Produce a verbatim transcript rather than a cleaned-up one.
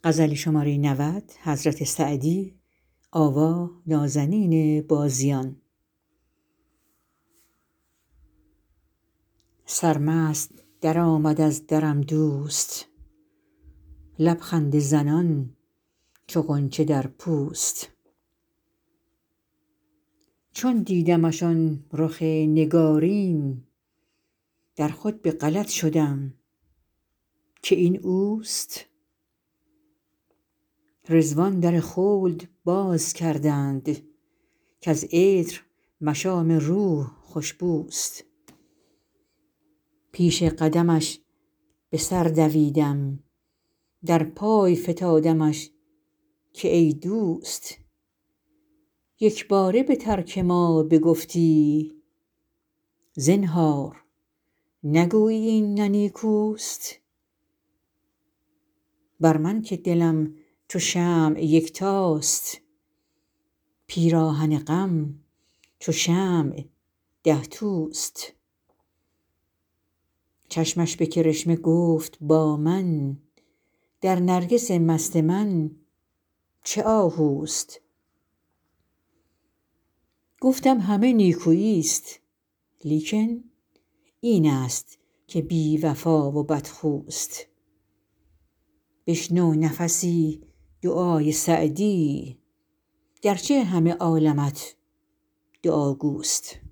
سرمست درآمد از درم دوست لب خنده زنان چو غنچه در پوست چون دیدمش آن رخ نگارین در خود به غلط شدم که این اوست رضوان در خلد باز کردند کز عطر مشام روح خوش بوست پیش قدمش به سر دویدم در پای فتادمش که ای دوست یک باره به ترک ما بگفتی زنهار نگویی این نه نیکوست بر من که دلم چو شمع یکتاست پیراهن غم چو شمع ده توست چشمش به کرشمه گفت با من در نرگس مست من چه آهوست گفتم همه نیکوییست لیکن این است که بی وفا و بدخوست بشنو نفسی دعای سعدی گرچه همه عالمت دعاگوست